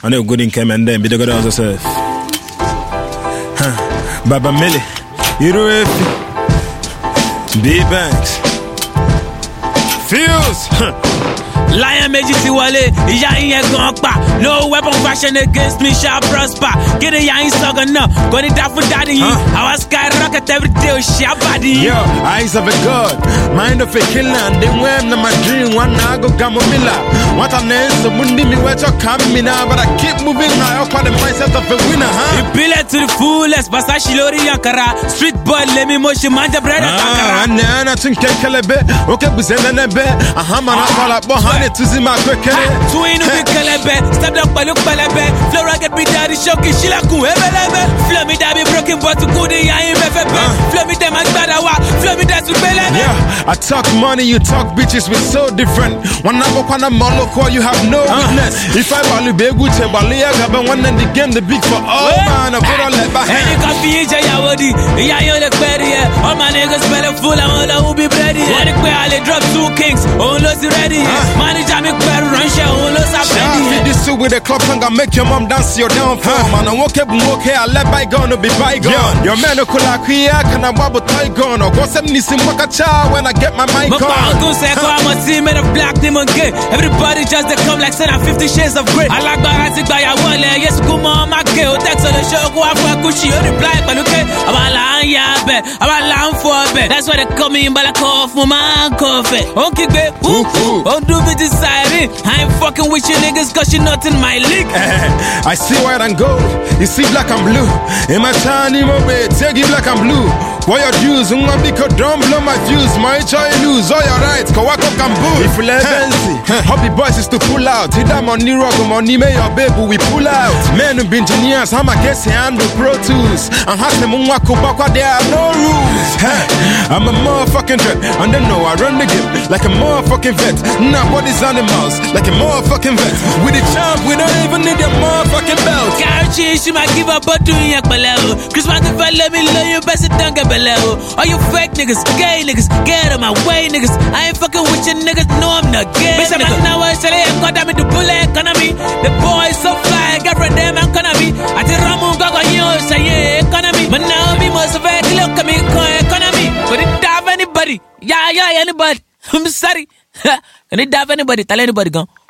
I know good in came and then be the good as yourself. Baba Millie, you do it. B-Banks. Fuse. Lion méjì ti wọlé, ìyá yín gan pa. No weapon fashion against me shall prosper. Get a young sọ̀gàn náà, kò ní dá fún daddy yín. Our skyrocket every day, ṣe àbàdì yín. Yo, eyes of a god, mind of a killer. And then when I'm a dream, one I go gamomilla. What an answer, mundi me where you coming now. But I keep moving high up on the mindset of a winner, Ìbílẹ̀ to the fullest, Versace lórí Ankara. Street boy, let me moshi manja bread and Ankara. Nana tún kẹ́kẹ́lẹ́ bẹ́, okay bùsẹ̀ nẹ́nẹ́ bẹ́. Ahama na kọ́lá bọ́ hàn to see my quickere. Twin with kelebe, stepped up by look pelebe. Flow rocket be daddy shocking, she like whoever. Flow me that be broken, but to good I ain't ever. Flow me them and badawa, flow me that to belebe. Yeah, I talk money, you talk bitches, we so different. One number one a moloko, you have no weakness. If I value big good to Balia, but one and the game the big for all man, I put on let back. And you can be Jayawadi, Yayo the Query, all my niggas smell full and all I will be ready. Let it queer, I drop 2 kings, all those ready. Jamie Quer run show, feed this suit with a club song, I make your mom dance your downfall. Man, I won't keep okay, I let bygone to be bygone. Your man who could like here, can I wobble Tygon or go send me some Wakacha when I get my mic on? I'm a team made of black demon gay. Everybody just they come like 50 shades of grey. I like Baratic by a wall, yes, come on, my girl. That's all the show, go out for a cushy, reply, but okay. I'm a line, yeah, bet. I'm a line for a bet. That's why they come in, but I call for my coffee. Okay, babe, don't do it. I ain't fucking with you niggas cause you're not in my league. I see white and gold, you see black and blue. In my tiny mobile, take it black and blue. What your dues, because don't blow my views. My choice lose all your rights, cause walk up and boo. If you let fancy, hobby boys is to pull out. Hit that money rock, money may your baby, we pull out. Men who be engineers, I'm a guess handle Pro Tools. And has them wako bakwa, there are no rules. I'm a motherfucking threat, and they know I run the game like a motherfucking vet. Nobody's animals, like a motherfucking vet. With the champ, we don't even need a motherfucking belt. Guarantee she might give up but doing yak below. Christmas if I let me love you, best don't get below. All you fake niggas, gay niggas, get out of my way niggas. I ain't fucking with you niggas, no I'm not gay. Bitch, I'm now I say I'm gonna be the bullet economy. The boys so fly, girlfriend them I'm gonna be. I tell Ramu Gaga you say yeah economy. But now me most of it look at me economy. But it have anybody, yeah anybody. I'm sorry. Can it have anybody? Tell anybody go.